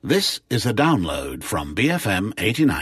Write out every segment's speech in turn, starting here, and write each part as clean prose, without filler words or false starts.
This is a download from BFM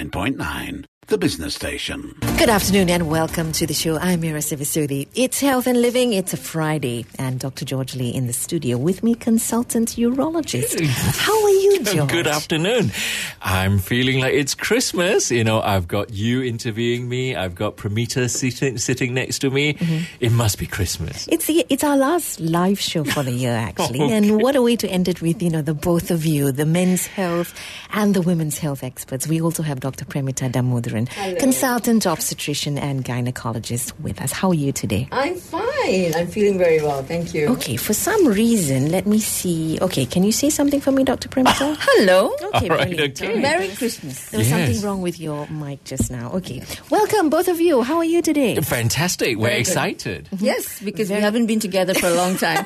89.9, the business station. Good afternoon and welcome to the show. I'm Mira Sivasudi. It's Health and Living. It's a Friday and Dr. George Lee in the studio with me, consultant urologist. How are you, George? Good afternoon. I'm feeling like it's Christmas. You know, I've got you interviewing me. I've got Pramita sitting next to me. Mm-hmm. It must be Christmas. It's our last live show for the year, actually. Okay. And what a way to end it with, the both of you, the men's health and the women's health experts. We also have Dr. Pramita Damodaran, consultant obstetrician and gynecologist with us. How are you today? I'm fine. I'm feeling very well. Thank you. Okay, for some reason, let me see. Okay, can you say something for me, Dr. Pramita? Hello. Okay, All right, brilliant. okay. Merry Christmas. There was something wrong with your mic just now. Okay. Welcome, both of you. How are you today? Fantastic. We're Very good. excited. Yes, because we haven't been together for a long time.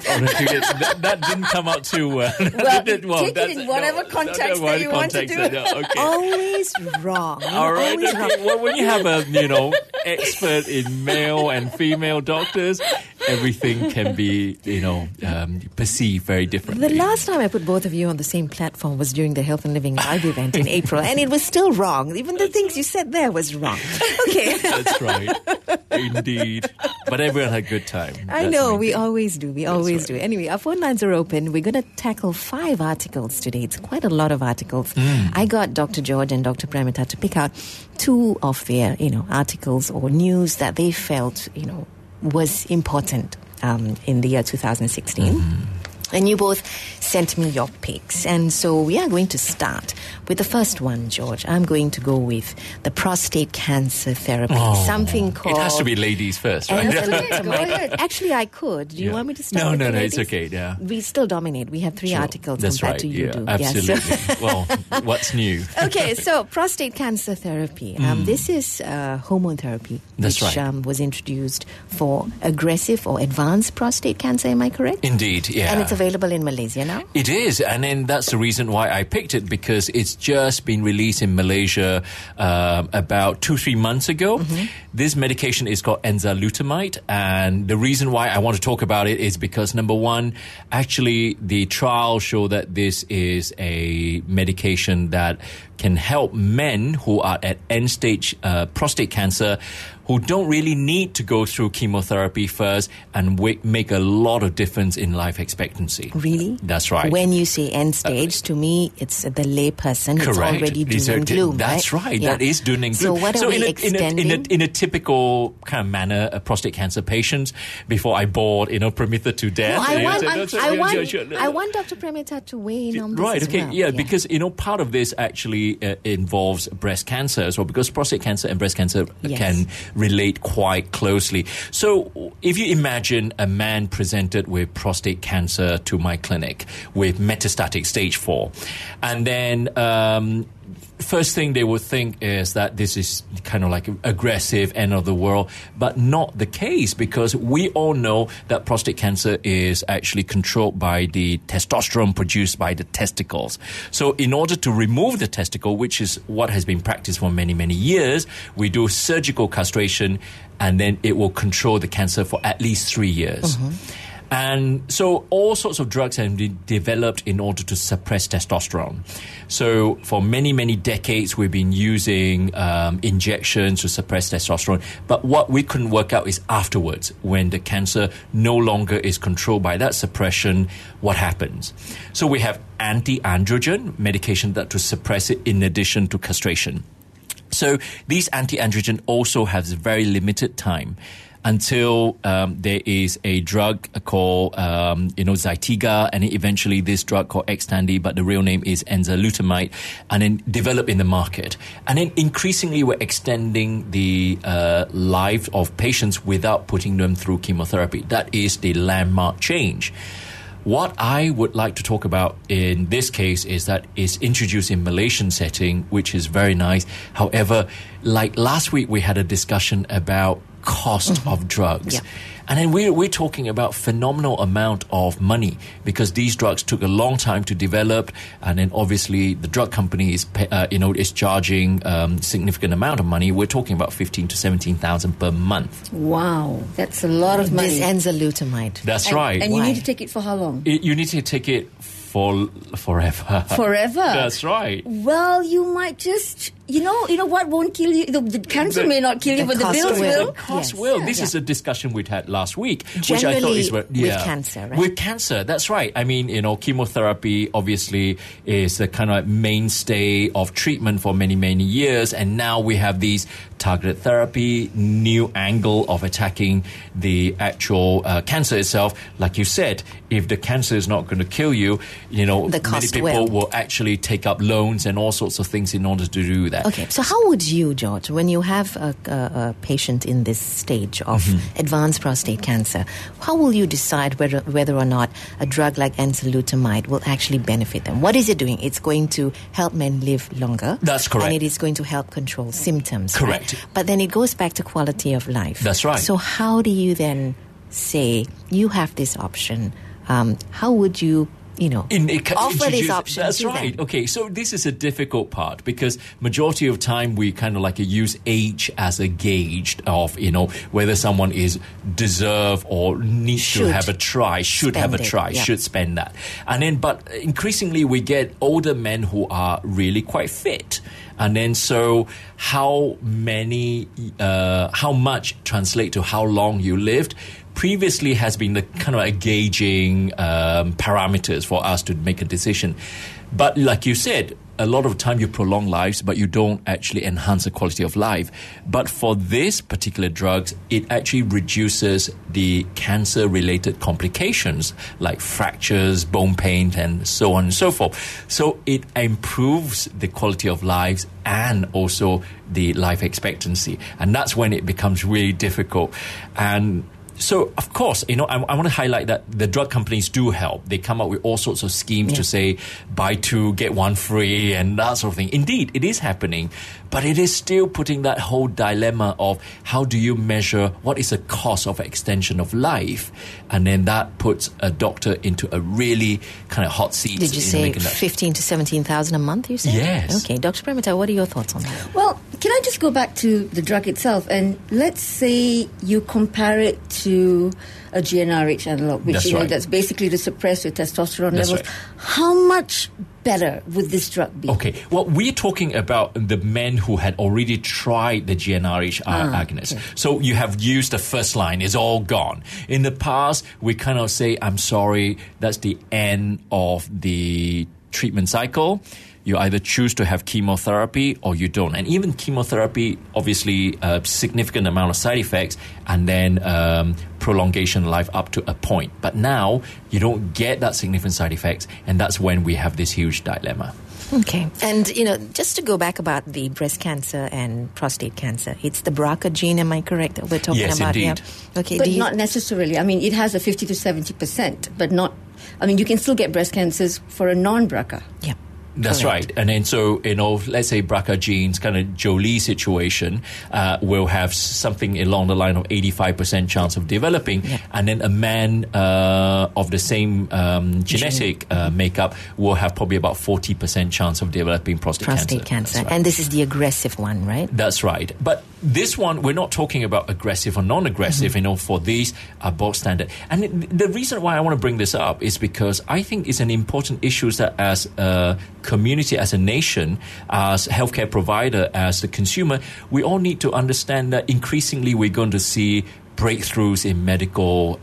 that didn't come out too well. Well, take it in whatever context that you want to do. Okay. Always wrong. All right. Always wrong. Okay. Well, when you have a expert in male and female doctors, everything can be perceived very differently. The last time I put both of you on the same platform was during the Health and Living Live event in April, and it was still wrong. Even the things you said there was wrong. Okay. That's right. Indeed. But everyone had a good time. I That's know, the main we thing. always do. We always do. Anyway, our phone lines are open. We're going to tackle 5 articles today. It's quite a lot of articles. I got Dr. George and Dr. Pramita to pick out 2 of their, articles or news that they felt, was important in the year 2016. And you both sent me your picks. And so we are going to start with the first one, George. I'm going to go with the prostate cancer therapy. Something called... It has to be ladies first, right? enzalutamide. Go ahead. Actually, I could. Do you want me to start with No, the it's ladies? okay, yeah. We still dominate. We have 3 Sure. articles That's compared right, to you yeah, do. absolutely. Yes. Well, what's new? Okay, so prostate cancer therapy. This is hormone therapy, That's which right. was introduced for aggressive or advanced prostate cancer. Am I correct? Indeed, yeah. And it's available in Malaysia now? It is, and then that's the reason why I picked it, because it's just been released in Malaysia about 2-3 months ago. This medication is called enzalutamide, and the reason why I want to talk about it is because, number one, actually the trials show that this is a medication that can help men who are at end-stage prostate cancer, who don't really need to go through chemotherapy first, and make a lot of difference in life expectancy. Really? That's right. When you say end stage, to me, it's the lay person. Correct. It's already doom and gloom, That's right. Yeah. That is doom and So gloom. what are we extending? In a typical kind of manner, a prostate cancer patient, before I bored, Pramita to death. No, I Sure. want Dr. Pramita to weigh in on this Right, as okay, well. yeah, because, part of this actually involves breast cancer as well, because prostate cancer and breast cancer Yes. can relate quite closely. So if you imagine a man presented with prostate cancer to my clinic with metastatic stage 4, and then first thing they would think is that this is kind of like aggressive, end of the world, but not the case, because we all know that prostate cancer is actually controlled by the testosterone produced by the testicles. So in order to remove the testicle, which is what has been practiced for many, many years, we do surgical castration, and then it will control the cancer for at least 3 years. And so all sorts of drugs have been developed in order to suppress testosterone. So for many, many decades, we've been using injections to suppress testosterone. But what we couldn't work out is afterwards, when the cancer no longer is controlled by that suppression, what happens? So we have anti-androgen medication that to suppress it in addition to castration. So these anti-androgen also has very limited time until there is a drug called, Zytiga, and eventually this drug called Xtandi, but the real name is enzalutamide, and then develop in the market. And then increasingly we're extending the life of patients without putting them through chemotherapy. That is the landmark change. What I would like to talk about in this case is that it's introduced in Malaysian setting, which is very nice. However, like last week, we had a discussion about cost of drugs. Yeah. And then we're talking about phenomenal amount of money, because these drugs took a long time to develop, and then obviously the drug company is charging significant amount of money. We're talking about 15 to 17,000 per month. Wow, that's a lot of money. This enzalutamide. That's right. And you Why? need to take it for how long? You need to take it for forever. Forever? That's right. Well, you might just... You know what won't kill you? The cancer may not kill you, but the bills will. The cost will. This is a discussion we had last week, Generally, which I thought is with cancer, right? With cancer, that's right. I mean, chemotherapy obviously is the kind of mainstay of treatment for many, many years, and now we have these targeted therapy, new angle of attacking the actual cancer itself. Like you said, if the cancer is not going to kill you, many people will actually take up loans and all sorts of things in order to do that. Okay, so how would you, George, when you have a patient in this stage of advanced prostate cancer, how will you decide whether or not a drug like enzalutamide will actually benefit them? What is it doing? It's going to help men live longer. That's correct. And it is going to help control symptoms. Correct. Right? But then it goes back to quality of life. That's right. So how do you then say, you have this option? How would you... offer this option. That's right. Okay, so this is a difficult part because majority of time we kind of like use age as a gauge of, whether someone is deserve or needs to have a try, should spend that. And then, but increasingly we get older men who are really quite fit. And then so how much translate to how long you lived previously has been the kind of gauging parameters for us to make a decision. But like you said, a lot of time you prolong lives, but you don't actually enhance the quality of life. But for this particular drugs, it actually reduces the cancer-related complications like fractures, bone pain, and so on and so forth. So it improves the quality of lives and also the life expectancy. And that's when it becomes really difficult. And so, of course, I want to highlight that the drug companies do help. They come up with all sorts of schemes to say, buy two, get one free, and that sort of thing. Indeed, it is happening, but it is still putting that whole dilemma of how do you measure what is the cost of extension of life? And then that puts a doctor into a really kind of hot seat. Did you say 15 to 17,000 a month, you said? Yes. Okay, Dr. Premita, what are your thoughts on that? Well, can I just go back to the drug itself? And let's say you compare it to a GnRH analog, which that's basically to suppress your testosterone levels. Right. How much better would this drug be? Okay, well, we're talking about the men who had already tried the GnRH agonist. Okay. So you have used the first line, it's all gone. In the past, we kind of say, I'm sorry, that's the end of the treatment cycle. You either choose to have chemotherapy or you don't. And even chemotherapy, obviously, a significant amount of side effects and then prolongation of life up to a point. But now you don't get that significant side effects, and that's when we have this huge dilemma. Okay. And, just to go back about the breast cancer and prostate cancer, it's the BRCA gene, am I correct, that we're talking about? Yes, indeed. Yeah. Okay. But not necessarily. I mean, it has a 50 to 70%, but not... I mean, you can still get breast cancers for a non-BRCA. Yeah. That's right. And then so, let's say BRCA genes, kind of Jolie situation, will have something along the line of 85% chance of developing. Yeah. And then a man of the same genetic makeup will have probably about 40% chance of developing prostate cancer. Right. And this is the aggressive one, right? That's right. But this one, we're not talking about aggressive or non-aggressive, for these are both standard. And the reason why I want to bring this up is because I think it's an important issue that as a community, as a nation, as healthcare provider, as the consumer, we all need to understand that increasingly we're going to see breakthroughs in medical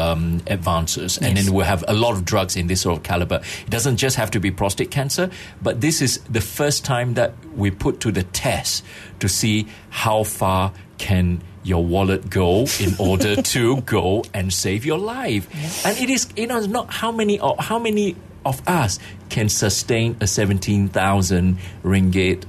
advances. And then we'll have a lot of drugs in this sort of caliber. It doesn't just have to be prostate cancer, but this is the first time that we put to the test to see how far can your wallet go in order to go and save your life. Yes. And it is, it's not how many of us can sustain a 17,000 ringgit,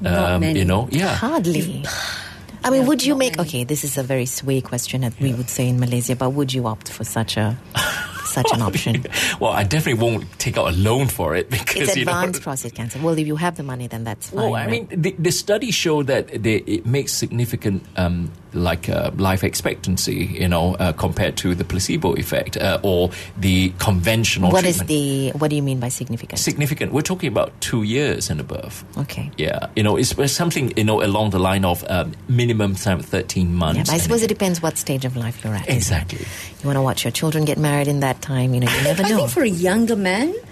Hardly. I mean, would you make... Okay, this is a very sway question that we would say in Malaysia, but would you opt for such an option? Well, I definitely won't take out a loan for it because it's advanced prostate cancer. Well, if you have the money, then that's fine. Well, I mean, the studies show that it makes significant life expectancy, compared to the placebo effect or the conventional treatment. What do you mean by significant? Significant. We're talking about 2 years and above. Okay. Yeah. It's something, along the line of minimum 13 months. Yeah, but I suppose it depends what stage of life you're at. Exactly. You want to watch your children get married in that time, you never know. I think for a younger man,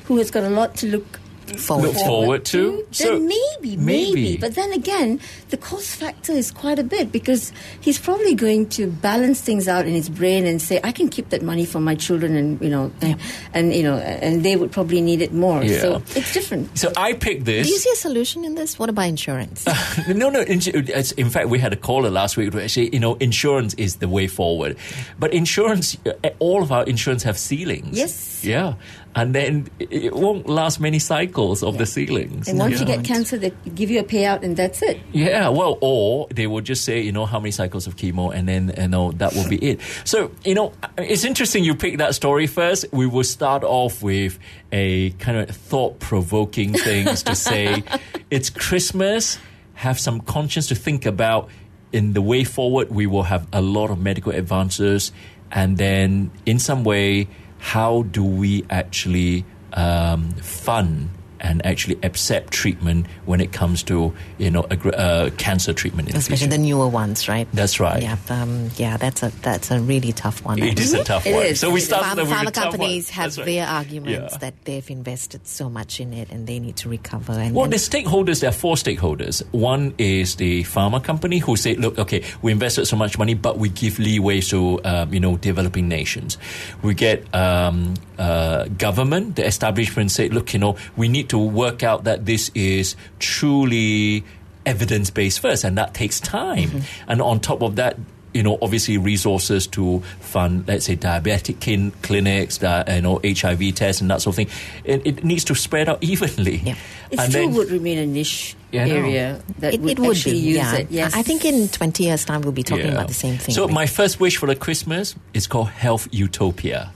who has got a lot to look forward to. Then maybe. But then again, the cost factor is quite a bit, because he's probably going to balance things out in his brain and say, I can keep that money for my children, and and they would probably need it more. Yeah. So it's different. So I picked this. Do you see a solution in this? What about insurance? No. In fact, we had a caller last week who say, insurance is the way forward. But insurance, all of our insurance have ceilings. Yes. Yeah. And then it won't last many cycles of the ceilings. And once you get cancer, they give you a payout and that's it. Yeah, well, or they will just say, how many cycles of chemo, and then, that will be it. So, it's interesting you picked that story first. We will start off with a kind of thought-provoking things to say, it's Christmas, have some conscience to think about. In the way forward, we will have a lot of medical advances, and then in some way, how do we actually fund and actually accept treatment when it comes to cancer treatment, especially the newer ones, right? That's right. Yeah, that's a really tough one. It is a tough one. So we start with pharma companies have their arguments that they've invested so much in it and they need to recover. The stakeholders, there are four stakeholders. One is the pharma company who say, look, okay, we invested so much money, but we give leeway to developing nations. We get government, the establishment say, look, we need to work out that this is truly evidence-based first, and that takes time. Mm-hmm. And on top of that, obviously resources to fund, let's say, diabetic clinics, HIV tests and that sort of thing. It needs to spread out evenly. Yeah. It still would remain a niche area that would actually use it. Yes. I think in 20 years' time we'll be talking about the same thing. So my first wish for the Christmas is called Health Utopia.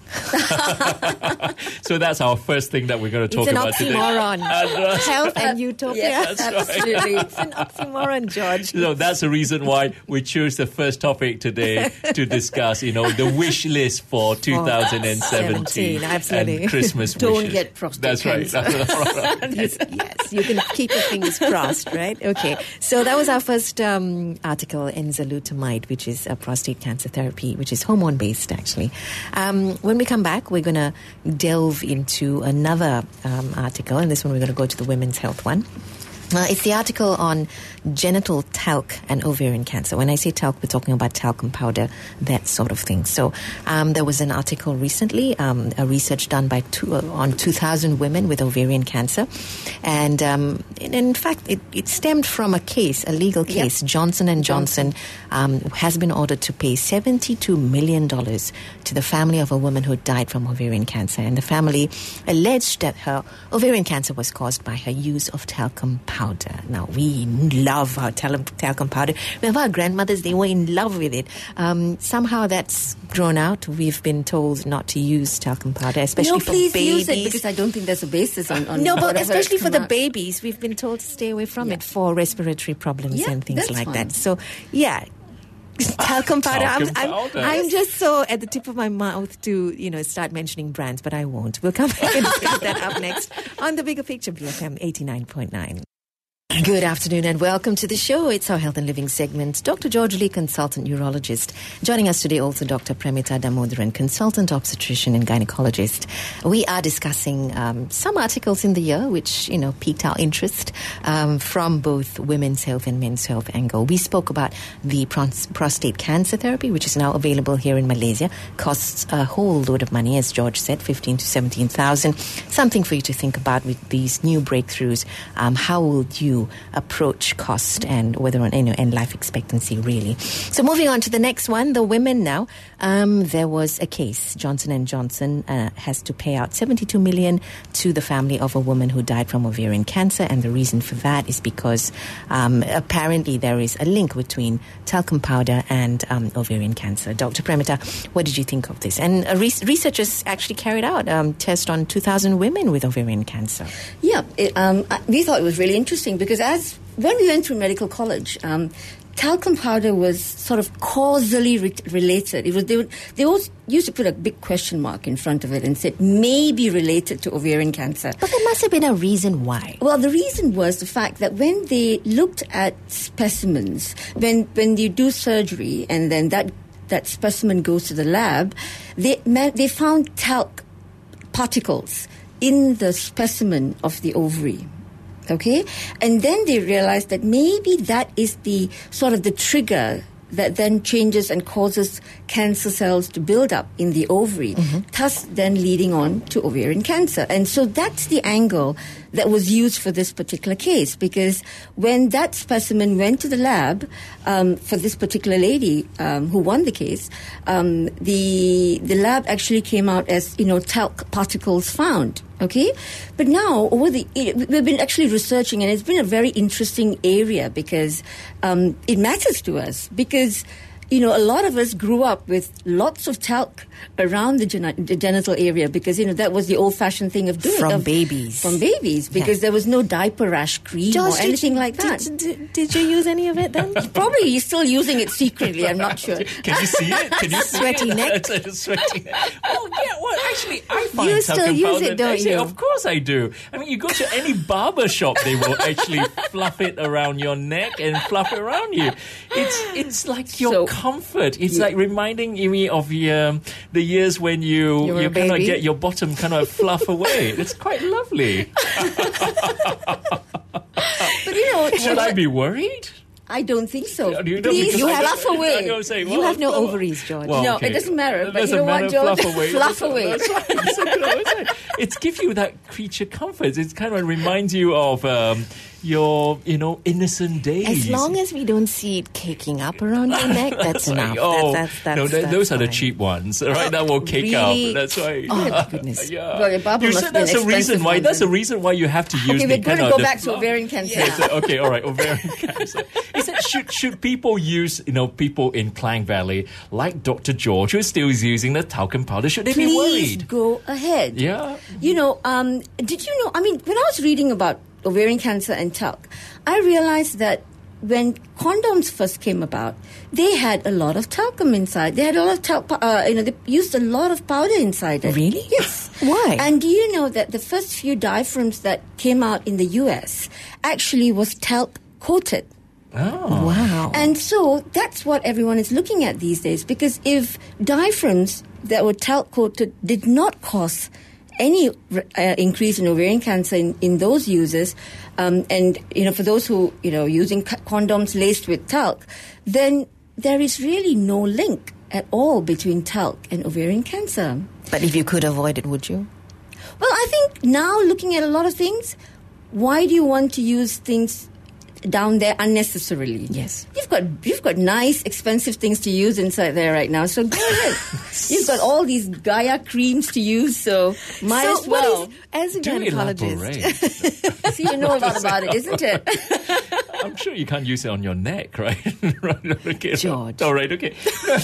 So that's our first thing that we're going to talk about today. It's an oxymoron. Health and utopia. Yes, absolutely. It's an oxymoron, George. So that's the reason why we choose the first topic today to discuss, the wish list for 2017. Absolutely. And Christmas Don't wishes. get prostate cancer. Yes, you can keep your fingers crossed, right? Okay, so that was our first article, enzalutamide, which is a prostate cancer therapy, which is hormone-based, actually. When we come back, we're going to delve into another article, and this one we're going to go to the women's health one. It's the article on genital talc and ovarian cancer. When I say talc, we're talking about talcum powder, that sort of thing. So there was an article recently, a research done on 2,000 women with ovarian cancer. And in fact, it stemmed from a legal case. Yep. Johnson & Johnson has been ordered to pay $72 million to the family of a woman who died from ovarian cancer. And the family alleged that her ovarian cancer was caused by her use of talcum powder. Now, we love our talcum powder. Remember our grandmothers, they were in love with it. Somehow that's grown out. We've been told not to use talcum powder, especially for babies. Use it, because I don't think there's a basis on No, but especially for the babies, we've been told to stay away from it for respiratory problems and things like that. So, talcum powder. I'm just so at the tip of my mouth to start mentioning brands, but I won't. We'll come back and discuss that up next on The Bigger Picture, BFM 89.9. Good afternoon and welcome to the show. It's our Health and Living segment. Dr. George Lee, consultant urologist. Joining us today also Dr. Premita Damodaran, consultant obstetrician and gynecologist. We are discussing some articles in the year which, piqued our interest from both women's health and men's health angle. We spoke about the prostate cancer therapy, which is now available here in Malaysia. Costs a whole load of money, as George said, 15 to 17,000. Something for you to think about with these new breakthroughs. How will you approach cost and whether on and life expectancy, really. So moving on to the next one, the women now. There was a case. Johnson & Johnson has to pay out $72 million to the family of a woman who died from ovarian cancer, and the reason for that is because apparently there is a link between talcum powder and ovarian cancer. Dr. Premita, what did you think of this? And researchers actually carried out a test on 2,000 women with ovarian cancer. Yeah, we thought it was really interesting because when we went through medical college, talcum powder was sort of causally related. They always used to put a big question mark in front of it and said maybe related to ovarian cancer. But there must have been a reason why. Well, the reason was the fact that when they looked at specimens, when you do surgery and then that specimen goes to the lab, they found talc particles in the specimen of the ovary. Okay? And then they realized that maybe that is the sort of the trigger that then changes and causes cancer cells to build up in the ovary, thus then leading on to ovarian cancer. And so that's the angle that was used for this particular case, because when that specimen went to the lab for this particular lady who won the case, the lab actually came out as, talc particles found. Okay, but now we've been actually researching, and it's been a very interesting area because it matters to us because a lot of us grew up with lots of talc around the genital area because, that was the old-fashioned thing of doing. From babies. Because there was no diaper rash cream or anything like that. Did you use any of it then? Probably you're still using it secretly, I'm not sure. Can you see it? Can you see Sweaty it? neck. Sweaty neck. Oh, yeah, well, actually, I find You still use it, don't you? Of course I do. I mean, you go to any barber shop, they will actually fluff it around your neck and fluff it around you. It's like your comfort. It's like reminding me of the years when you kind of get your bottom kind of fluff away. It's quite lovely. But should I be worried? I don't think so. Please, you fluff away. You have no ovaries, George. Well, no, okay. it doesn't matter. But Doesn't you know matter, what, George? Fluff away. Fluff away. That's right. It gives you that creature comfort. It kind of reminds you of your, innocent days. As long as we don't see it caking up around your neck, that's enough. Oh, that's those are the fine. cheap ones, right? That will cake Really? up. That's right. Oh, my goodness. Yeah. Well, your barber You must said be an that's the reason expensive why. one That's the then. reason why you have to use Okay, the we're going kind to of go the back to fluff. ovarian cancer. Yes, okay, all right, ovarian cancer. Is it should people use, people in Klang Valley like Dr. George who still is using the talcum powder? Should they be Please worried? go ahead. Yeah. Did you know, I mean, when I was reading about ovarian cancer and talc, I realized that when condoms first came about, they had a lot of talcum inside. They had a lot of talc, they used a lot of powder inside it. Really? Yes. Why? And do you know that the first few diaphragms that came out in the US actually was talc coated? Oh. Wow. And so that's what everyone is looking at these days, because if diaphragms that were talc coated did not cause any increase in ovarian cancer in those users, and for those who using condoms laced with talc, then there is really no link at all between talc and ovarian cancer. But if you could avoid it, would you? Well, I think now looking at a lot of things, why do you want to use things down there unnecessarily? Yes. You've got nice, expensive things to use inside there right now, so go ahead. You've got all these Gaia creams to use, so might as well. As a Do gynecologist, elaborate. See, you know a lot about it, isn't it? I'm sure you can't use it on your neck, right? Right, okay. George. All right, okay.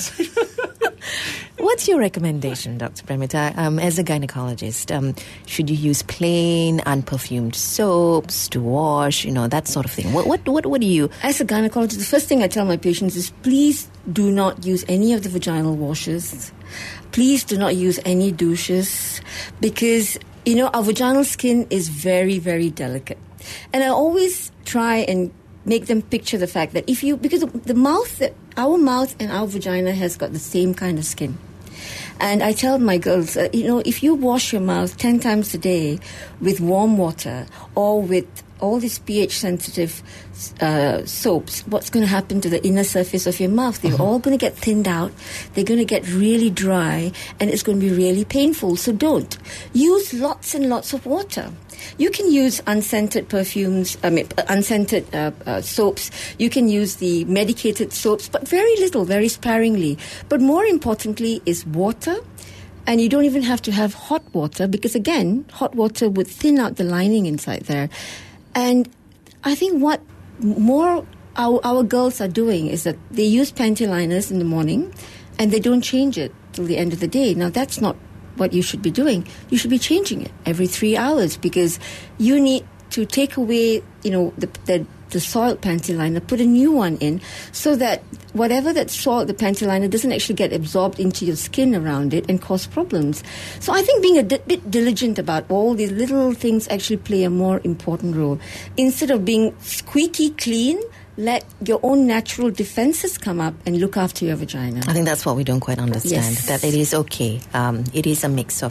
what's your recommendation, Dr. Premita, as a gynecologist? Should you use plain, unperfumed soaps to wash, that sort of thing? What do you... As a gynecologist, the first thing I tell my patients is please do not use any of the vaginal washes. Please do not use any douches because, our vaginal skin is very, very delicate. And I always try and make them picture the fact that because our mouth and our vagina has got the same kind of skin. And I tell my girls, if you wash your mouth 10 times a day with warm water or with all these pH-sensitive soaps, what's going to happen to the inner surface of your mouth? They're all going to get thinned out. They're going to get really dry, and it's going to be really painful. So don't. Use lots and lots of water. You can use unscented perfumes, unscented soaps. You can use the medicated soaps, but very little, very sparingly. But more importantly is water. And you don't even have to have hot water because, again, hot water would thin out the lining inside there. And I think what more our girls are doing is that they use panty liners in the morning and they don't change it till the end of the day. Now, that's not what you should be doing. You should be changing it every 3 hours because you need to take away, the soiled panty liner, put a new one in so that whatever that soiled the panty liner doesn't actually get absorbed into your skin around it and cause problems. So I think being a bit diligent about all these little things actually play a more important role. Instead of being squeaky clean, let your own natural defenses come up and look after your vagina. I think that's what we don't quite understand, Yes. that it is okay. It is a mix of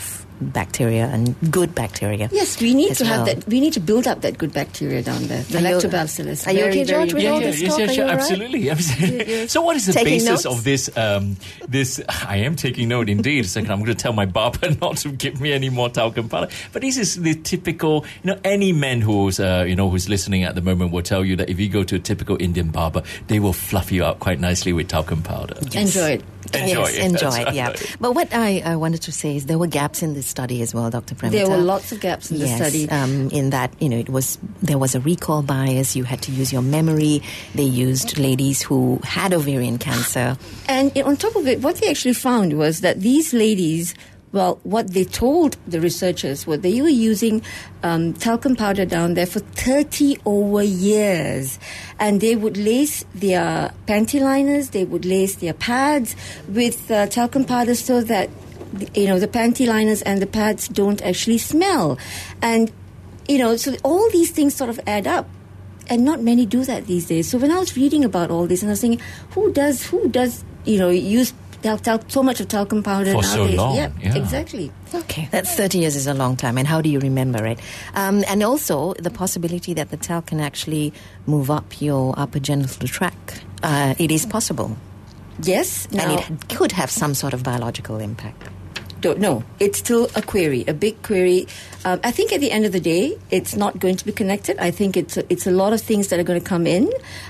bacteria and good bacteria. Yes, we need as to have well. that. We need to build up that good bacteria down there. The Are you- lactobacillus. are you okay, Very, George, very with all important. this talk? Are you all right? Absolutely. So, what is the Taking basis notes? of this? This I am taking note indeed. So I'm going to tell my barber not to give me any more talcum powder. But this is the typical. Any man who's who's listening at the moment will tell you that if you go to a typical Indian barber, they will fluff you up quite nicely with talcum powder. Enjoy it. Enjoy Yes, it. enjoy That's it, yeah. right. But what I wanted to say is there were gaps in this study as well, Dr. Premita. There were lots of gaps in the study. In that, there was a recall bias. You had to use your memory. They used ladies who had ovarian cancer. And on top of it, what they actually found was that these ladies, well, what they told the researchers was they were using talcum powder down there for 30 over years. And they would lace their panty liners, they would lace their pads with talcum powder so that, the panty liners and the pads don't actually smell. And, so all these things sort of add up. And not many do that these days. So when I was reading about all this, and I was thinking, who does use so much of talcum powder For nowadays? so long, Yeah, yeah. exactly. Okay, that's 30 years is a long time. And how do you remember it? And also the possibility that the talc can actually move up your upper genital tract. It is possible. Yes. And Now, it could have some sort of biological impact. don't know. It's still a query, a big query. I think at the end of the day, it's not going to be connected. I think it's a lot of things that are going to come in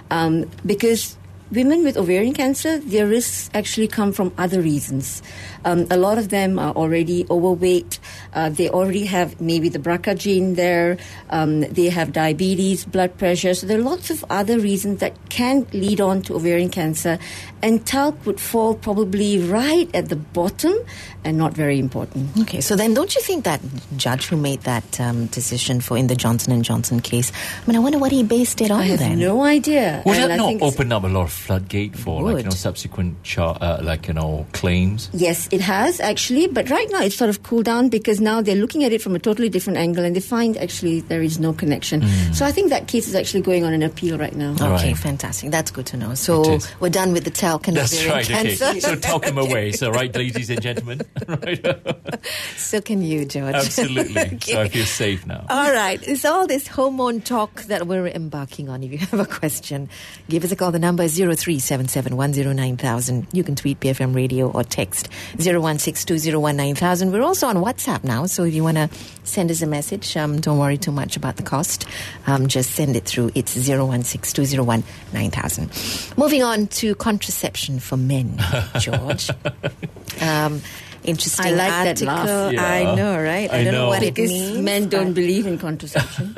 because women with ovarian cancer, their risks actually come from other reasons. A lot of them are already overweight. They already have maybe the BRCA gene there. They have diabetes, blood pressure. So there are lots of other reasons that can lead on to ovarian cancer. And talc would fall probably right at the bottom and not very important. Okay, so then don't you think that judge who made that decision in the Johnson & Johnson case, I wonder what he based it on I have then? no idea. Would And that I not think it's- open up a lot of floodgate for Would. subsequent claims? Yes, it has actually, but right now it's sort of cooled down because now they're looking at it from a totally different angle and they find actually there is no connection. So I think that case is actually going on an appeal right now. Okay, Right. fantastic. That's good to know. It So is. we're done with the talc and That's ovarian right. Okay. cancer. So talcum away. So right, ladies and gentlemen. Right. So can you, George. Absolutely. Okay. So I feel safe now. All right. It's all this hormone talk that we're embarking on. If you have a question, give us a call. The number is 0377109000. You can tweet BFM Radio or text 0162019,000. We're also on WhatsApp now, so if you want to send us a message, don't worry too much about the cost. Just send it through. It's 0162019,000. Moving on to contraception for men, George. Interesting I like that article. laugh. Yeah. I know, right? I don't know what it Because means. men don't but- believe in contraception.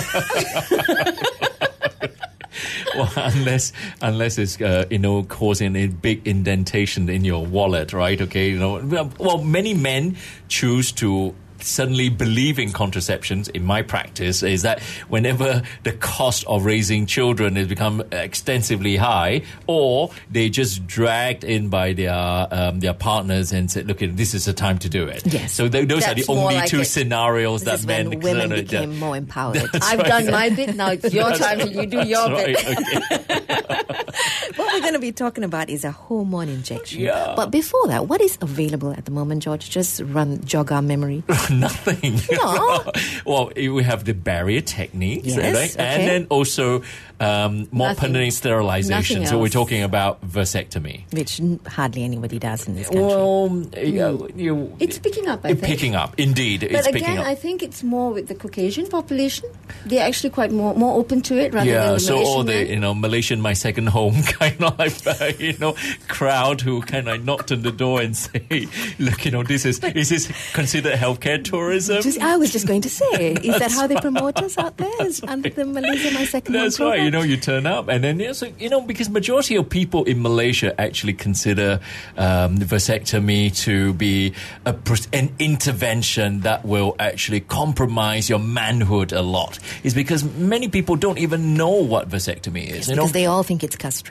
Well, unless it's causing a big indentation in your wallet, right? Okay, well, many men choose to suddenly believe in contraceptions. In my practice, is that whenever the cost of raising children has become extensively high, or they just dragged in by their partners and said, "Look, this is the time to do it." Yes. So those are the That's more only like two it. scenarios This that is men when women consider- became more empowered. I've done my bit, now it's your time to you do your bit. Right, okay. What we're going to be talking about is a hormone injection. Yeah. But before that, what is available at the moment, George? Just jog our memory. Nothing. No. Well, we have the barrier techniques, Yes, right? okay. And then also more Nothing. permanent sterilization. Nothing So we're else. talking about vasectomy. Which hardly anybody does in this country. Well, It's picking up, I think. Picking up, indeed. But It's again, picking up. I think it's more with the Caucasian population. They're actually quite more open to it rather than Yeah, the so Malaysian all men. the Malaysian, my second home kind of crowd who kind of knocked on the door and say, look, is this considered healthcare tourism? I was just going to say, is that how they promote us out there? Is under the Malaysia My Second Home That's right. program? You turn up, and then because majority of people in Malaysia actually consider vasectomy to be an intervention that will actually compromise your manhood a lot. Is because many people don't even know what vasectomy is. Because they all think it's castration. Isn't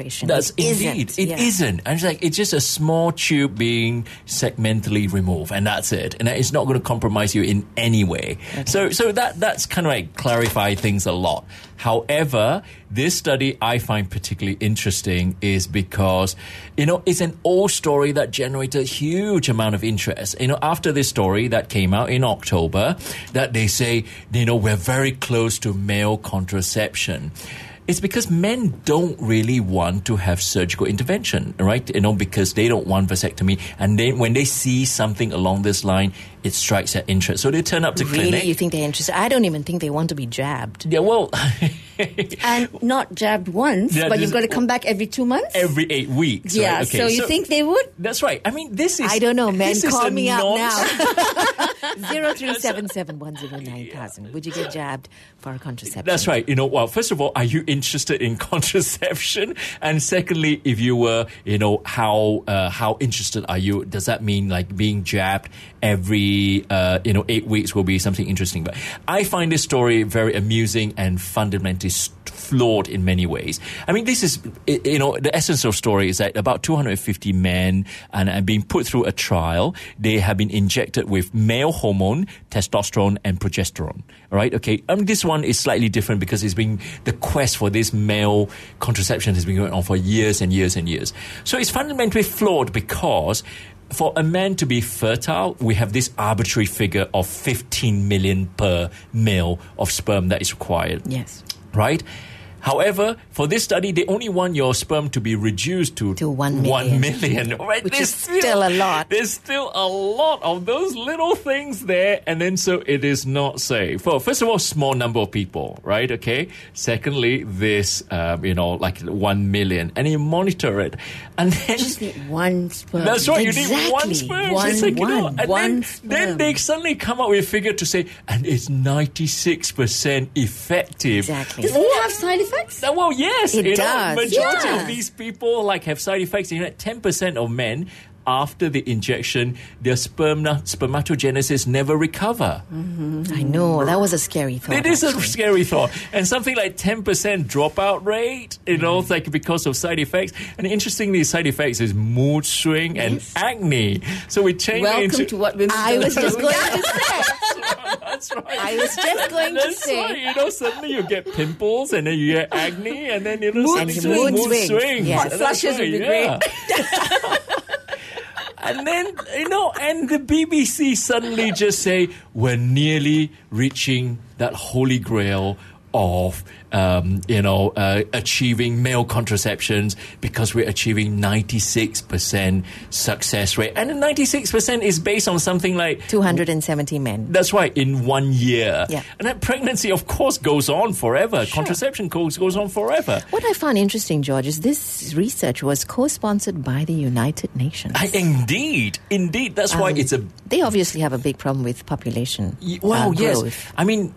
does indeed. isn't. It isn't. And it's like, it's just a small tube being segmentally removed, and that's it. And it's not going to compromise you in any way. Okay. So that's kind of like clarify things a lot. However, this study I find particularly interesting is because, it's an old story that generated a huge amount of interest. After this story that came out in October, that they say, we're very close to male contraception. It's because men don't really want to have surgical intervention, right? Because they don't want vasectomy. And then when they see something along this line, it strikes their interest. So they turn up to clinic. Really? You think they're interested? I don't even think they want to be jabbed. Yeah, well... and not jabbed once, but you've got to come back every 2 months? Every 8 weeks. Yeah, right? Okay, so you think they would? That's right. I mean, this is... I don't know, man. Call me up now. 0377109000. Would you get jabbed for a contraception? That's right. Well, first of all, are you interested in contraception? And secondly, if you were, how interested are you? Does that mean like being jabbed every, 8 weeks will be something interesting? But I find this story very amusing and fundamentally flawed in many ways. I mean, this is, the essence of the story is that about 250 men and being put through a trial. They have been injected with male hormone, testosterone, and progesterone. All right, okay. This one is slightly different because the quest for this male contraception has been going on for years and years and years. So it's fundamentally flawed because for a man to be fertile, we have this arbitrary figure of 15 million per male of sperm that is required. Yes. Right? However, for this study, they only want your sperm to be reduced to 1 million. 1 million. Right? Which is still a lot. There's still a lot of those little things there, and then so it is not safe. Well, first of all, small number of people, right? Okay. Secondly, this, like 1 million, and you monitor it, and then you just need one sperm. That's right. Exactly. You need one sperm. One sperm. Then they suddenly come up with a figure to say, and it's 96% effective. Exactly. Doesn't it have side effects? Well, yes. It does. Majority of these people have side effects. 10% of men, after the injection, their spermatogenesis never recover. Mm-hmm. I know. That was a scary thought. It is a scary thought. And something like 10% dropout rate, because of side effects. And interestingly, side effects is mood swing and acne. So we change Welcome to what women I was just going to say. That's right. I was just going to say. Right. Suddenly you get pimples and then you get acne and then, mood swings. Yes. Hot flushes would be great. And then, and the BBC suddenly just say, we're nearly reaching that holy grail of, achieving male contraceptions because we're achieving 96% success rate. And the 96% is based on something like 270 men. That's right, in 1 year. Yeah. And that pregnancy, of course, goes on forever. Sure. Contraception goes on forever. What I found interesting, George, is this research was co-sponsored by the United Nations. Indeed. That's why it's a... They obviously have a big problem with population growth. Yes. I mean,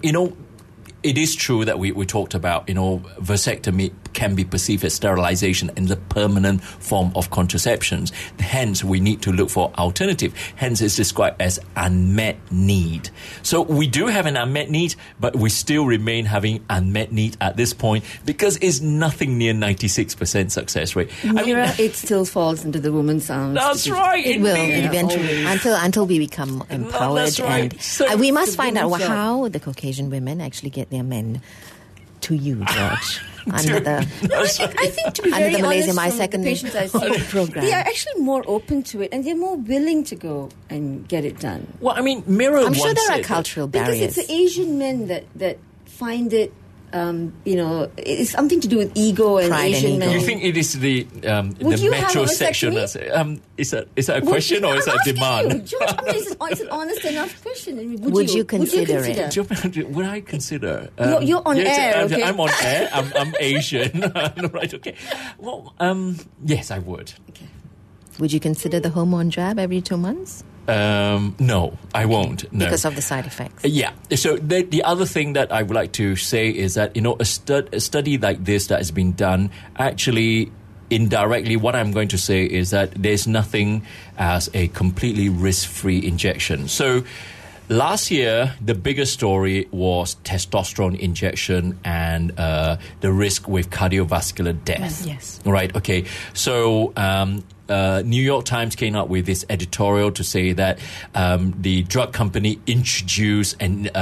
it is true that we talked about, vasectomy can be perceived as sterilization and the permanent form of contraceptions. Hence, we need to look for alternative. Hence, it's described as unmet need. So we do have an unmet need, but we still remain having unmet need at this point because it's nothing near 96% success rate. It still falls into the woman's arms. That's right. It will eventually, until we become empowered. That's right. And so we must find out how the Caucasian women actually get their men to you, George. I think to be very the Malaysia honest, My from Second the patients I see, program, they are actually more open to it and they're more willing to go and get it done. Well, I mean, Mira I'm sure there are cultural barriers. Because it's the Asian men that find it, it's something to do with ego and Pride Asian and ego. men. Do you think it is the you have a metrosexual? Is that a question or is that a demand? You, George, it's an honest enough question. Would you consider it? Would I consider? You're on air, okay? I'm on air. I'm Asian. Right, okay. Well, yes, I would. Okay. Would you consider the hormone jab every 2 months? No, I won't. No. Because of the side effects. Yeah. So the other thing that I would like to say is that, a study like this that has been done, actually, indirectly, what I'm going to say is that there's nothing as a completely risk-free injection. So Last year, the biggest story was testosterone injection and the risk with cardiovascular death. Yes. Right, okay. So New York Times came out with this editorial to say that the drug company introduced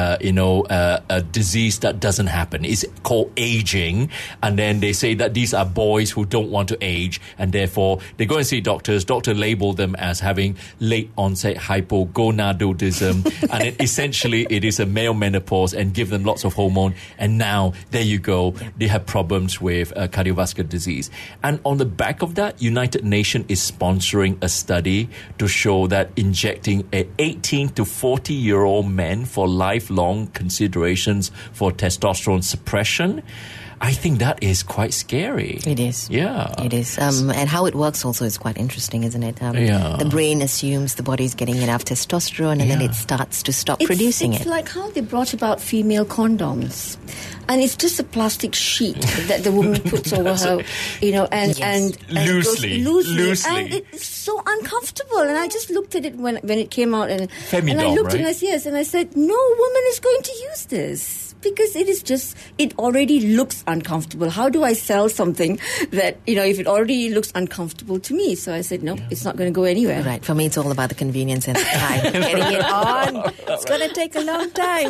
a disease that doesn't happen. It's called aging. And then they say that these are boys who don't want to age. And therefore, they go and see doctors. Doctor label them as having late onset hypogonadism. And essentially, it is a male menopause and give them lots of hormone. And now, there you go. They have problems with cardiovascular disease. And on the back of that, United Nations is sponsoring a study to show that injecting 18 to 40-year-old men for lifelong considerations for testosterone suppression, I think that is quite scary. It is. Yeah. It is. And how it works also is quite interesting, isn't it? The brain assumes the body's getting enough testosterone and then it starts to stop producing it. It's like how they brought about female condoms. And it's just a plastic sheet that the woman puts over her, and loosely. And it's so uncomfortable. And I just looked at it when it came out, and Femidom, I looked right? and I said, no woman is going to use this. Because it already looks uncomfortable. How do I sell something that, if it already looks uncomfortable to me? So I said, no, it's not going to go anywhere. Right. For me, it's all about the convenience and the time. Getting it on. It's going to take a long time.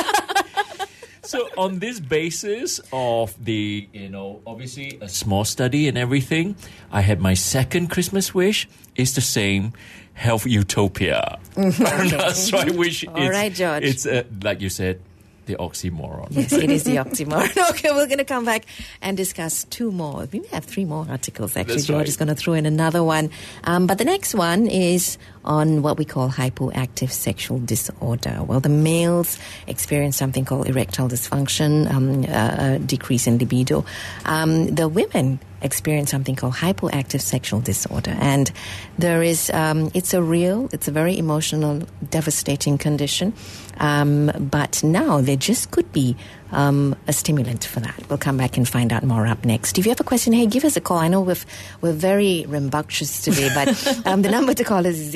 So on this basis of the, obviously a small study and everything, I had my second Christmas wish is the same, health utopia. That's my wish. All right, George. It's, like you said, the oxymoron. Yes, it is the oxymoron. Okay, we're going to come back and discuss two more. We may have three more articles, actually. That's George right. is going to throw in another one. But the next one is on what we call hypoactive sexual disorder. Well, the males experience something called erectile dysfunction, a decrease in libido. The women experience something called hypoactive sexual disorder. And there is, it's a very emotional, devastating condition. But now there just could be a stimulant for that. We'll come back and find out more up next. If you have a question, hey, give us a call. I know we're very rambunctious today, but the number to call is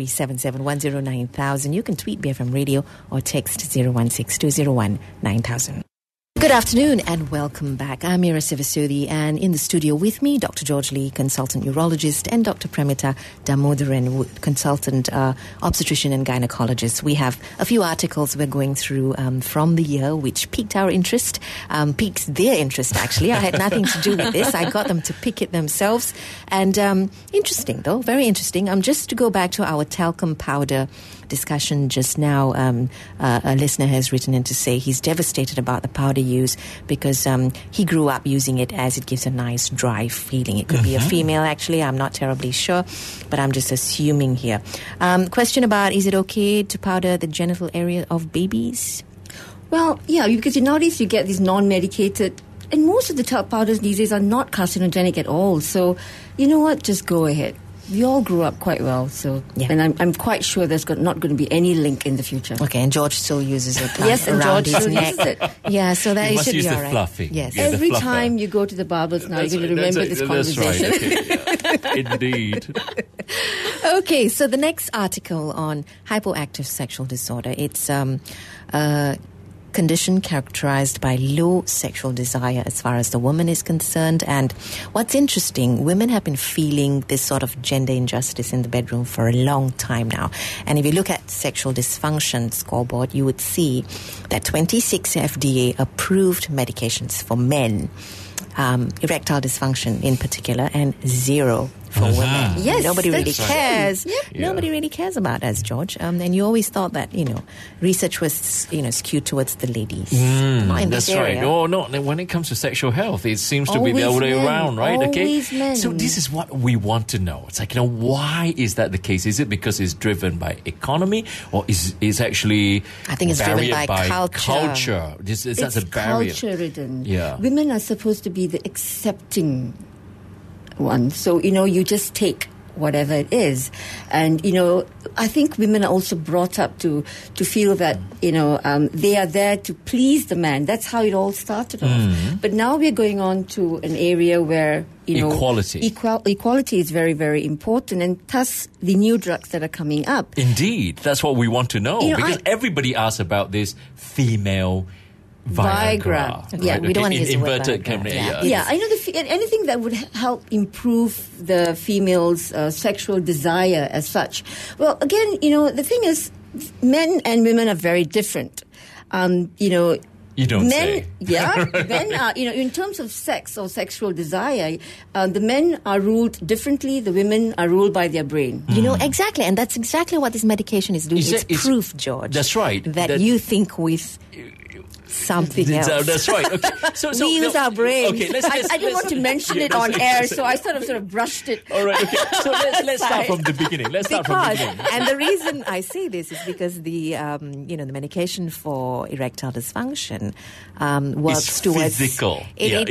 0377109000. You can tweet BFM Radio or text 016-201-9000. Good afternoon and welcome back. I'm Mira Sivasudi, and in the studio with me, Dr. George Lee, consultant urologist, and Dr. Premita Damodaran, consultant obstetrician and gynecologist. We have a few articles we're going through from the year which piqued our interest, piqued their interest actually. I had nothing to do with this. I got them to pick it themselves. And interesting though, very interesting. Just to go back to our talcum powder discussion just now, a listener has written in to say he's devastated about the powder use because he grew up using it as it gives a nice dry feeling. It could be a female actually, I'm not terribly sure, but I'm just assuming here. Question about, is it okay to powder the genital area of babies? Well, yeah, because nowadays you get these non-medicated, and most of the talc powders these days are not carcinogenic at all. So, you know what, just go ahead. We all grew up quite well, so and I'm quite sure there's not going to be any link in the future. Okay, and George still uses it. Yes, and around George his still neck. uses it. Yeah, so that You it must should use be the all right. fluffing. Yes. Yeah, the Every fluffer. time you go to the barbers now, you're going to remember this conversation. Right. Okay. Indeed. Okay, so the next article on hypoactive sexual disorder, it's condition characterized by low sexual desire as far as the woman is concerned. And what's interesting, women have been feeling this sort of gender injustice in the bedroom for a long time now. And if you look at sexual dysfunction scoreboard, you would see that 26 FDA approved medications for men, erectile dysfunction in particular, and 0 for women. Yes, nobody really that's right. cares. Yeah. Nobody really cares about us, George. And you always thought that research was skewed towards the ladies. Not in That's this right. area. Oh, no. When it comes to sexual health, it seems to be the Always other way men. around, right? Always men. So this is what we want to know. It's like, why is that the case? Is it because it's driven by economy, or is actually I think it's driven barrier by culture. That's It's a barrier. culture-ridden. Yeah. Women are supposed to be the accepting one. So, you just take whatever it is. And, I think women are also brought up to feel that, they are there to please the man. That's how it all started off. But now we're going on to an area where, equality. Equality is very, very important, and thus the new drugs that are coming up. Indeed. That's what we want to know. Because everybody asks about this female Viagra. Yeah, we don't want to use the word inverted Viagra. Yeah, I know anything that would help improve the female's sexual desire as such. Well, again, the thing is, men and women are very different. You don't say. Yeah, men are, in terms of sex or sexual desire, the men are ruled differently, the women are ruled by their brain. Exactly, and that's exactly what this medication is doing. It's proof, George. That's right. That you think with something else. That's right. Okay. So we use our brain. Okay, I didn't want to mention it on air, so I sort of brushed it. All right. Okay. So let's start from the beginning. And the reason I say this is because the the medication for erectile dysfunction works it's towards physical.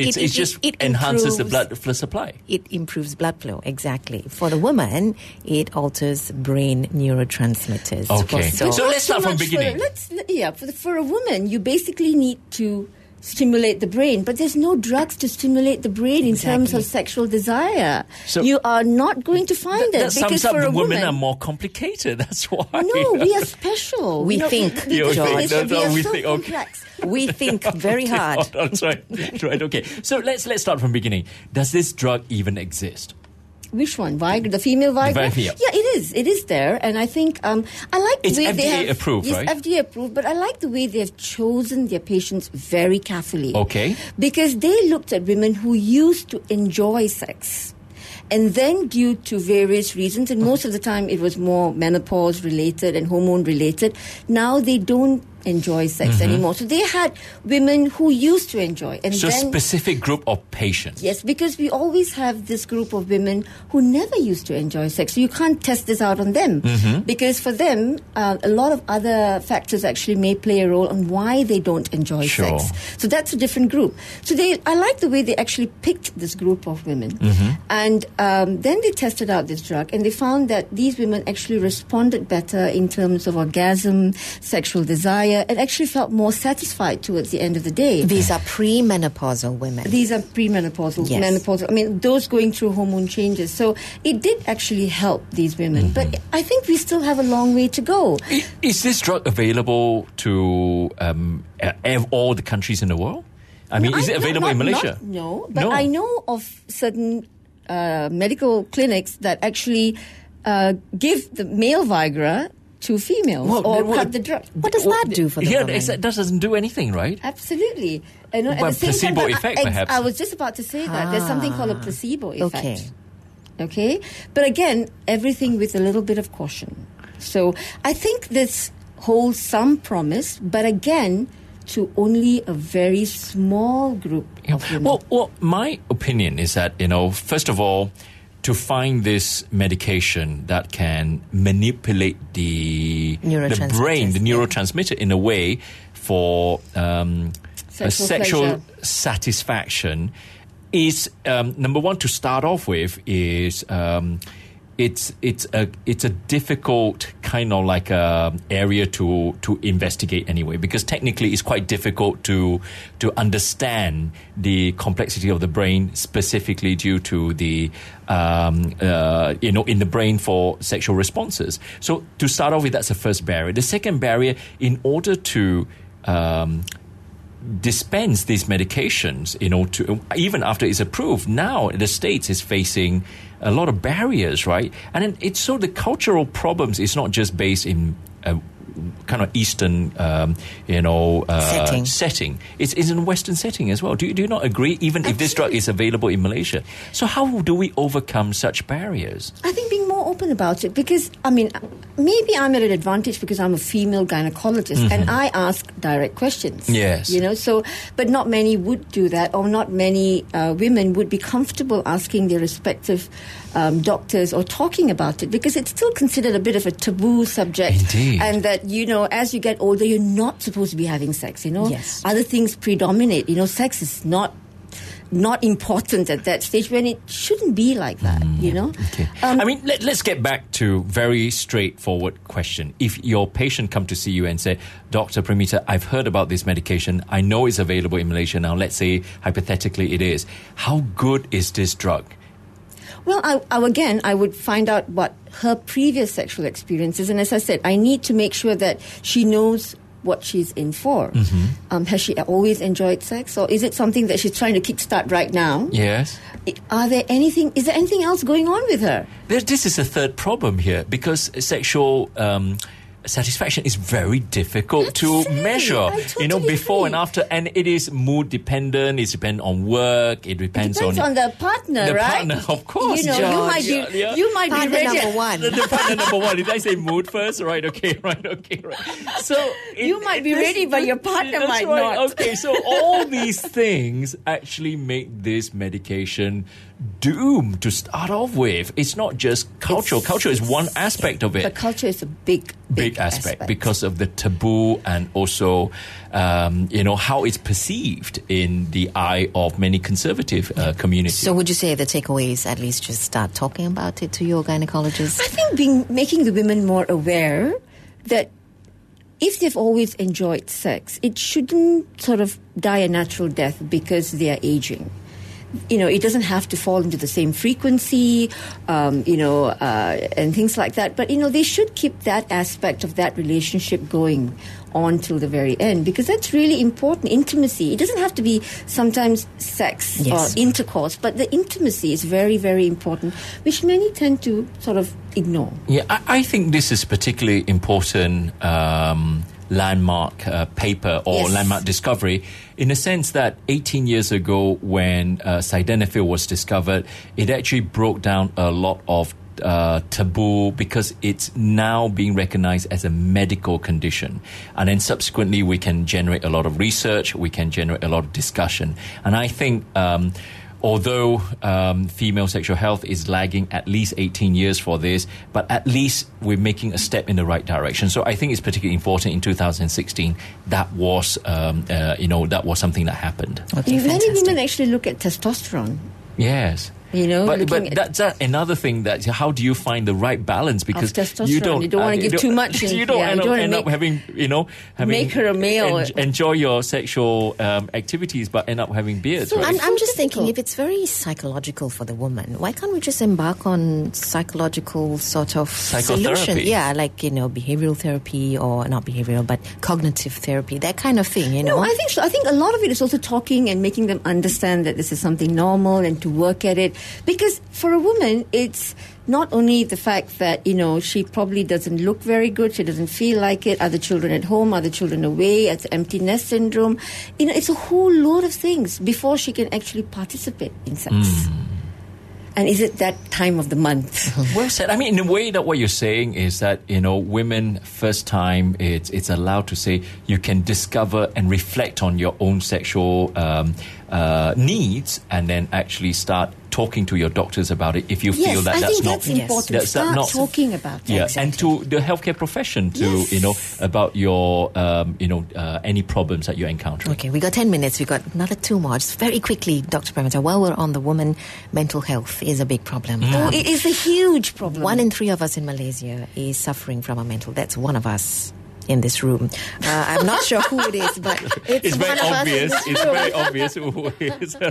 It enhances the blood supply. It improves blood flow. Exactly. For the woman, it alters brain neurotransmitters. Okay. So let's start from the beginning. For a woman, you basically need to stimulate the brain, but there's no drugs to stimulate the brain in terms of sexual desire. So you are not going to find it because sums up for a women woman are more complicated. That's why. No, we are special. We think, George. We are so complex. We think very hard. That's right. Right. Okay. So let's start from the beginning. Does this drug even exist? Which one? Viagra, the female Viagra? Yeah, it is. It is there, and I think I like the way FDA they have approved, right? It's FDA approved, but I like the way they have chosen their patients very carefully. Okay. Because they looked at women who used to enjoy sex, and then due to various reasons, and most of the time it was more menopause related and hormone related. Now they don't enjoy sex anymore. So they had women who used to enjoy. And so then, specific group of patients. Yes, because we always have this group of women who never used to enjoy sex. So you can't test this out on them. Because for them, a lot of other factors actually may play a role on why they don't enjoy sex. So that's a different group. So I like the way they actually picked this group of women. And then they tested out this drug, and they found that these women actually responded better in terms of orgasm, sexual desire, and actually felt more satisfied towards the end of the day. These are premenopausal women. These are premenopausal, menopausal. I mean, those going through hormone changes. So it did actually help these women. But I think we still have a long way to go. Is this drug available to all the countries in the world? I mean, is it available in Malaysia? No, but I know of certain medical clinics that actually give the male Viagra to females cut the drug. What does that do for the woman? That doesn't do anything, right? Absolutely. But placebo effect, perhaps. I was just about to say that. There's something called a placebo effect. Okay? But again, everything with a little bit of caution. So I think this holds some promise, but again, to only a very small group of women. Well, my opinion is that, first of all, to find this medication that can manipulate the brain, the neurotransmitter, in a way for sexual satisfaction is number one. To start off with, is it's a difficult kind of like area to investigate anyway, because technically it's quite difficult to understand the complexity of the brain, specifically due to the in the brain for sexual responses. So to start off with, that's the first barrier. The second barrier, in order to dispense these medications, to even after it's approved, now the States is facing a lot of barriers, right? And then the cultural problems is not just based in kind of Eastern, setting. It's in a Western setting as well. Do you not agree? Even if this drug is available in Malaysia, so how do we overcome such barriers? I think being more open about it, because maybe I'm at an advantage because I'm a female gynecologist and I ask direct questions. Yes, So, but not many would do that, or not many women would be comfortable asking their respective doctors or talking about it, because it's still considered a bit of a taboo subject. Indeed. And that, as you get older, you're not supposed to be having sex, Yes. Other things predominate. Sex is not not important at that stage when it shouldn't be like that, you know? Okay. I mean, let's get back to very straightforward question. If your patient come to see you and say, Dr. Premita, I've heard about this medication. I know it's available in Malaysia now. Let's say, hypothetically, it is. How good is this drug? Well, I would find out what her previous sexual experience is. And as I said, I need to make sure that she knows what she's in for. Has she always enjoyed sex, or is it something that she's trying to kickstart right now? Yes. Is there anything else going on with her? This is a third problem here, because sexual satisfaction is very difficult to measure. Before and after, and it is mood dependent. It depends on work. It depends on the partner, right? Partner, of course. You know, you might be ready. Number one. The partner number one. Did I say mood first? Right. Okay. So you might be ready, but your partner might not. Okay. So all these things actually make this medication doomed to start off with. It's not just cultural. Culture is one aspect of it. But culture is a big aspect because of the taboo and also, how it's perceived in the eye of many conservative communities. So would you say the takeaway is at least just start talking about it to your gynecologist? I think making the women more aware that if they've always enjoyed sex, it shouldn't sort of die a natural death because they are aging. It doesn't have to fall into the same frequency, and things like that. But, they should keep that aspect of that relationship going on till the very end, because that's really important. Intimacy. It doesn't have to be sometimes sex or intercourse, but the intimacy is very, very important, which many tend to sort of ignore. Yeah, I think this is particularly important landmark paper or landmark discovery, in the sense that 18 years ago when sildenafil was discovered, it actually broke down a lot of taboo, because it's now being recognized as a medical condition. And then subsequently we can generate a lot of research, we can generate a lot of discussion. And I think although female sexual health is lagging at least 18 years for this, but at least we're making a step in the right direction. So I think it's particularly important in 2016 that was, that was something that happened. Okay, many women actually look at testosterone. Yes. But that's another thing. That how do you find the right balance? Because you don't want to give too much. You don't end up having make her a male. Enjoy your sexual activities, but end up having beards. So right? I'm just thinking, if it's very psychological for the woman, why can't we just embark on psychological sort of solution? Yeah, like behavioral therapy, or not behavioral, but cognitive therapy, that kind of thing. No, I think so. I think a lot of it is also talking and making them understand that this is something normal and to work at it. Because for a woman, it's not only the fact that, she probably doesn't look very good, she doesn't feel like it, other children at home, other children away, it's empty nest syndrome. It's a whole load of things before she can actually participate in sex. And is it that time of the month? Well said. I mean, in a way that what you're saying is that, women, first time, it's allowed to say you can discover and reflect on your own sexual needs, and then actually start talking to your doctors about it if you feel that that's not... Yes, I think that's important. Start talking about it. Yeah, exactly. And to the healthcare profession to, about your, any problems that you're encountering. Okay, we got 10 minutes. We got another 2 more. Just very quickly, Dr. Premita, while we're on the woman, mental health is a big problem. Oh, it is a huge problem. 1 in 3 of us in Malaysia is suffering from a mental... That's one of us in this room. I'm not sure who it is, but it's very one obvious. Of us in this it's room. very obvious who it is.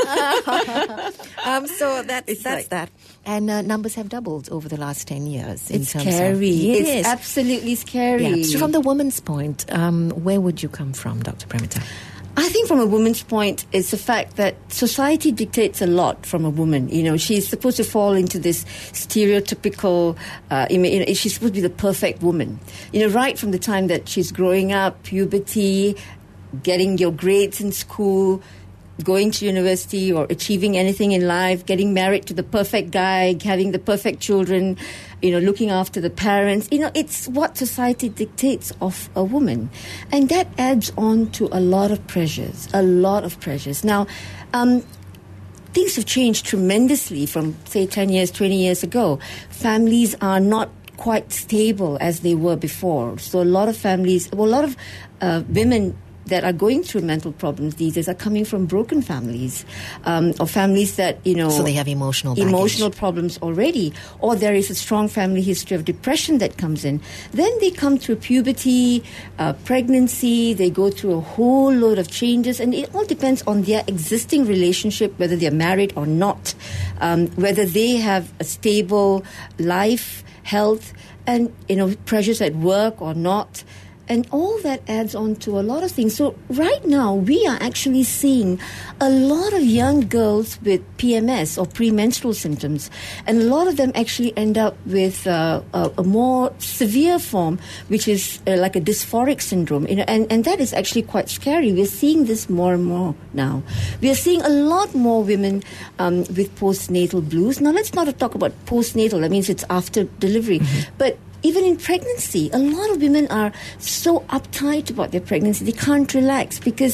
So that's that. And numbers have doubled over the last 10 years. It's scary. It is is absolutely scary. Yeah. So from the woman's point, where would you come from, Dr. Premita? I think from a woman's point, it's the fact that society dictates a lot from a woman. She's supposed to fall into this stereotypical image. She's supposed to be the perfect woman. Right from the time that she's growing up, puberty, getting your grades in school, going to university or achieving anything in life, getting married to the perfect guy, having the perfect children, looking after the parents. It's what society dictates of a woman. And that adds on to a lot of pressures. Now, things have changed tremendously from, say, 10 years, 20 years ago. Families are not quite stable as they were before. So a lot of families, a lot of women that are going through mental problems these days are coming from broken families, or families that, So they have emotional baggage. problems already, or there is a strong family history of depression that comes in. Then they come through puberty, pregnancy, they go through a whole load of changes, and it all depends on their existing relationship, whether they're married or not, whether they have a stable life, health, and pressures at work or not. And all that adds on to a lot of things. So right now, we are actually seeing a lot of young girls with PMS or premenstrual symptoms. And a lot of them actually end up with a more severe form, which is like a dysphoric syndrome. And that is actually quite scary. We're seeing this more and more now. We are seeing a lot more women with postnatal blues. Now, let's not talk about postnatal. That means it's after delivery. Mm-hmm. But even in pregnancy, a lot of women are so uptight about their pregnancy. They can't relax because,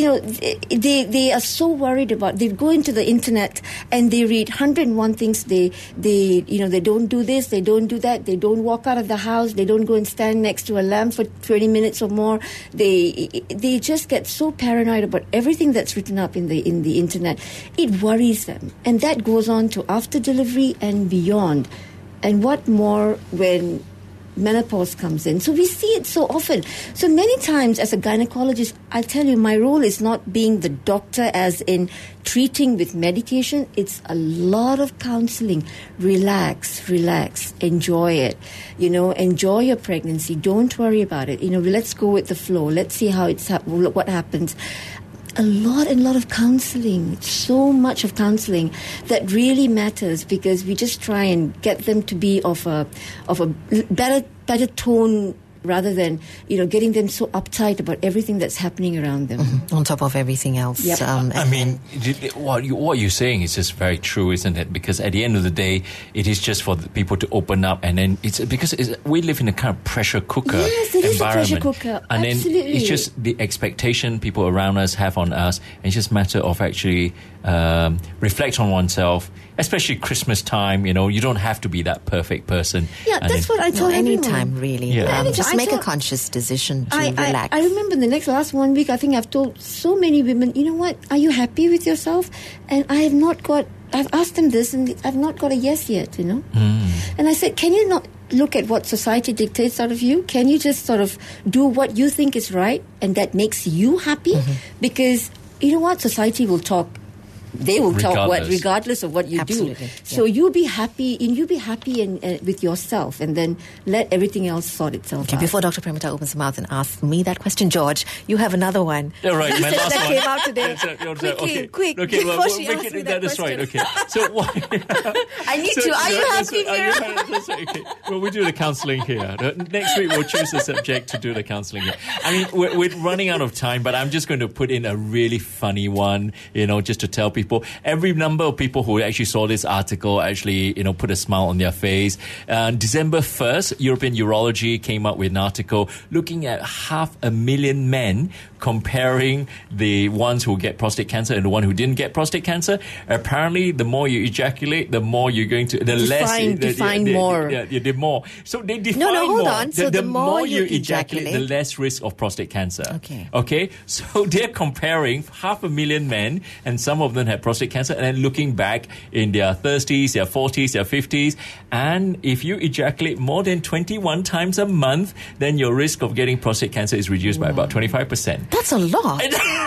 they are so worried about, they go into the internet and they read 101 things. They don't do this, they don't do that, they don't walk out of the house, they don't go and stand next to a lamp for 20 minutes or more. They just get so paranoid about everything that's written up in the internet. It worries them. And that goes on to after delivery and beyond. And what more when menopause comes in? So we see it so often. So many times as a gynecologist, I tell you, my role is not being the doctor as in treating with medication. It's a lot of counseling. Relax, enjoy it. Enjoy your pregnancy. Don't worry about it. Let's go with the flow. Let's see how what happens. A lot of counseling, so much of counseling that really matters, because we just try and get them to be of a better tone, rather than getting them so uptight about everything that's happening around them. Mm-hmm. On top of everything else. Yep. I mean, what you're saying is just very true, isn't it? Because at the end of the day, it is just for the people to open up, and then we live in a kind of pressure cooker yes, it environment. Is a pressure cooker. And Absolutely. then it's just the expectation people around us have on us, and it's just a matter of actually reflect on oneself, especially Christmas time. You don't have to be that perfect person. Yeah, that's what I tell everyone. Anytime, really. Yeah. Just make a conscious decision to relax. I remember the last 1 week, I think I've told so many women, you know what, are you happy with yourself? And I've asked them this, and I've not got a yes yet, And I said, can you not look at what society dictates out of you? Can you just sort of do what you think is right and that makes you happy? Mm-hmm. Because you know what, society will talk. They will talk regardless of what you do. So you be happy, and with yourself, and then let everything else sort itself out. Before Dr. Premita opens her mouth and asks me that question, George, you have another one. Yeah, right. My last that one came out today. Quick. Okay, before she asks me that is question. right. Okay. So what? I need to. Are you happy here? Okay. Well, we do the counselling here. Next week we'll choose a subject to do the counselling here. I mean, we're running out of time, but I'm just going to put in a really funny one, just to tell people. Every number of people who actually saw this article actually, put a smile on their face. December 1st, European Urology came out with an article looking at 500,000 men, comparing the ones who get prostate cancer and the one who didn't get prostate cancer. Apparently, the more you ejaculate, the more you're going to... Define more. The more. So they define more. No, hold on. So the more you ejaculate, the less risk of prostate cancer. Okay? So they're comparing 500,000 men, and some of them had prostate cancer, and then looking back in their 30s, their 40s, their 50s, and if you ejaculate more than 21 times a month, then your risk of getting prostate cancer is reduced by about 25%. That's a lot.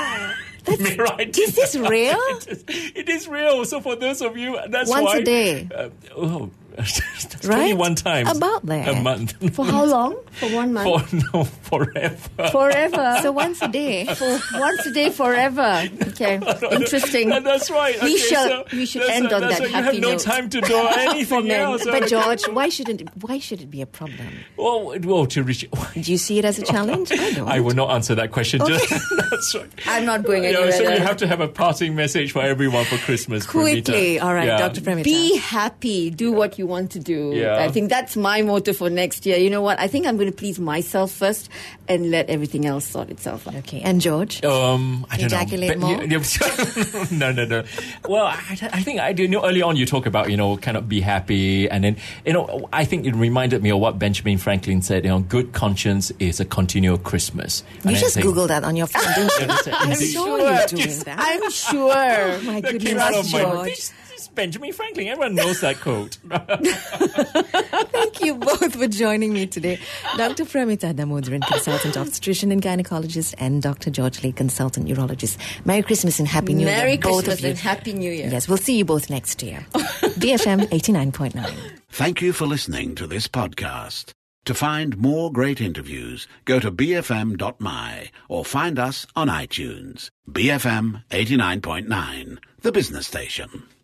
Right. Is this real? It is real. So for those of you, that's once why... a day. 21 times about that a month. For how long? For 1 month? Forever. Forever. So once a day. Once a day, forever. Okay, interesting. That's right. We should end on that happy note. You have no time to do anything else. But George, why should it be a problem? Well, to reach. Do you see it as a challenge? I don't. I will not answer that question. Okay. That's right. I'm not going anywhere. So you have to have a parting message for everyone for Christmas. Quickly, all right, Dr. Premita. Be happy. Do what you you want to do. Yeah. I think that's my motto for next year. You know what? I think I'm going to please myself first and let everything else sort itself out. Okay, and George? I don't Ejaculate know. more? No. Well, I think early on you talk about, kind of be happy. And then, I think it reminded me of what Benjamin Franklin said, good conscience is a continual Christmas. You just Googled that on your phone, didn't you? I'm sure you're doing that. I'm sure. Oh, my That goodness, came out of my George. This is Benjamin Franklin. Everyone knows that quote. Thank you both for joining me today. Dr. Premita Damodaran, consultant obstetrician and gynecologist, and Dr. George Lee, consultant urologist. Merry Christmas and Happy New Year. Merry both Christmas of you. and Happy New Year. Yes, we'll see you both next year. BFM 89.9. Thank you for listening to this podcast. To find more great interviews, go to bfm.my or find us on iTunes. BFM 89.9, the business station.